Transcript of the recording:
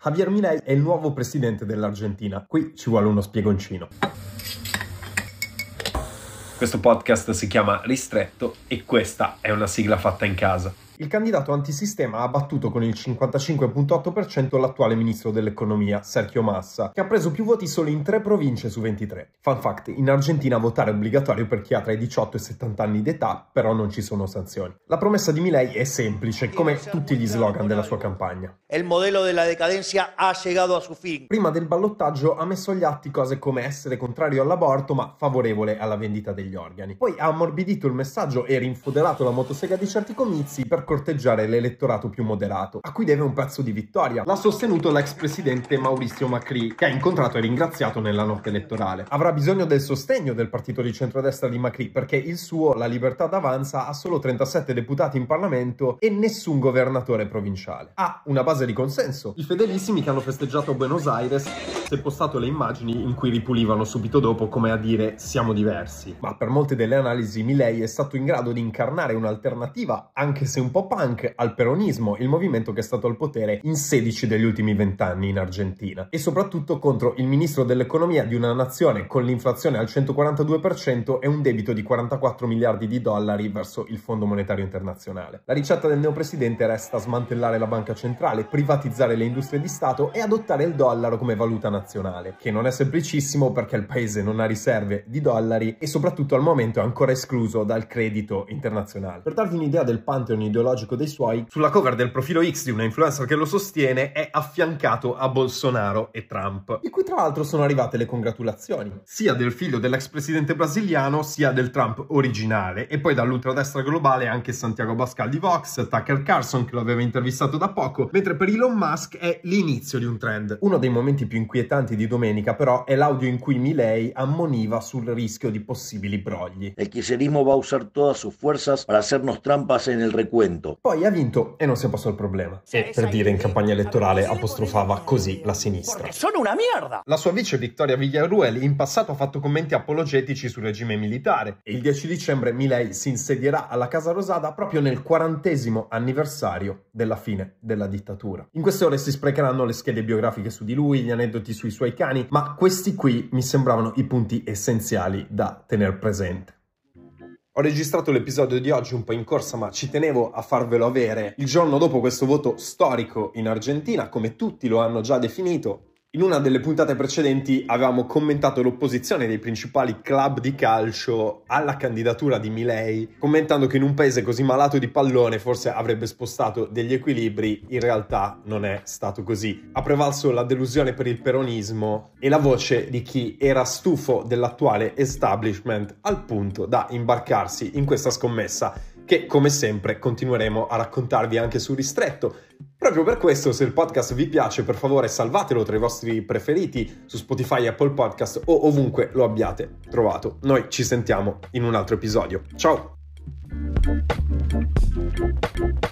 Javier Milei è il nuovo presidente dell'Argentina. Qui ci vuole uno spiegoncino. Questo podcast si chiama Ristretto e questa è una sigla fatta in casa. Il candidato antisistema ha battuto con il 55,8% l'attuale ministro dell'economia, Sergio Massa, che ha preso più voti solo in 3 province su 23. Fun fact, in Argentina votare è obbligatorio per chi ha tra i 18 e i 70 anni d'età, però non ci sono sanzioni. La promessa di Milei è semplice, come tutti gli slogan della sua campagna. Il modello della decadenza ha llegato a su fin. Prima del ballottaggio ha messo agli atti cose come essere contrario all'aborto ma favorevole alla vendita degli organi. Poi ha ammorbidito il messaggio e rinfoderato la motosega di certi comizi per corteggiare l'elettorato più moderato, a cui deve un pezzo di vittoria. L'ha sostenuto l'ex presidente Mauricio Macri, che ha incontrato e ringraziato nella notte elettorale. Avrà bisogno del sostegno del partito di centrodestra di Macri, perché il suo, la Libertà d'Avanza, ha solo 37 deputati in Parlamento e nessun governatore provinciale. Ha una base di consenso. I fedelissimi che hanno festeggiato a Buenos Aires si è postato le immagini in cui ripulivano subito dopo come a dire siamo diversi. Ma per molte delle analisi Milei è stato in grado di incarnare un'alternativa, anche se un po' punk, al peronismo, il movimento che è stato al potere in 16 degli ultimi 20 anni in Argentina, e soprattutto contro il ministro dell'economia di una nazione con l'inflazione al 142% e un debito di 44 miliardi di dollari verso il Fondo Monetario Internazionale. La ricetta del neopresidente resta smantellare la banca centrale, privatizzare le industrie di Stato e adottare il dollaro come valuta nazionale, che non è semplicissimo perché il paese non ha riserve di dollari e soprattutto al momento è ancora escluso dal credito internazionale. Per darvi un'idea del pantheon ideologico dei suoi, sulla cover del profilo X di una influencer che lo sostiene è affiancato a Bolsonaro e Trump, di cui tra l'altro sono arrivate le congratulazioni, sia del figlio dell'ex presidente brasiliano sia del Trump originale, e poi dall'ultradestra globale anche Santiago Abascal di Vox, Tucker Carlson che lo aveva intervistato da poco, mentre per Elon Musk è l'inizio di un trend. Uno dei momenti più inquietanti di domenica però è l'audio in cui Milei ammoniva sul rischio di possibili brogli. Il kirchnerismo va a usar todas sus fuerzas para hacernos trampas en el recuento. Poi ha vinto e non si è posto il problema. E per dire in campagna elettorale apostrofava così la sinistra. Sono una merda! La sua vice Victoria Villarruel in passato ha fatto commenti apologetici sul regime militare e il 10 dicembre Milei si insedierà alla Casa Rosada proprio nel 40° anniversario della fine della dittatura. In queste ore si sprecheranno le schede biografiche su di lui, gli aneddoti sui suoi cani, ma questi qui mi sembravano i punti essenziali da tener presente. Ho registrato l'episodio di oggi un po' in corsa, ma ci tenevo a farvelo avere il giorno dopo questo voto storico in Argentina, come tutti lo hanno già definito. In una delle puntate precedenti avevamo commentato l'opposizione dei principali club di calcio alla candidatura di Milei, commentando che in un paese così malato di pallone forse avrebbe spostato degli equilibri. In realtà non è stato così. Ha prevalso la delusione per il peronismo e la voce di chi era stufo dell'attuale establishment al punto da imbarcarsi in questa scommessa che, come sempre, continueremo a raccontarvi anche su Ristretto. Proprio per questo, se il podcast vi piace, per favore salvatelo tra i vostri preferiti su Spotify, Apple Podcast o ovunque lo abbiate trovato. Noi ci sentiamo in un altro episodio. Ciao!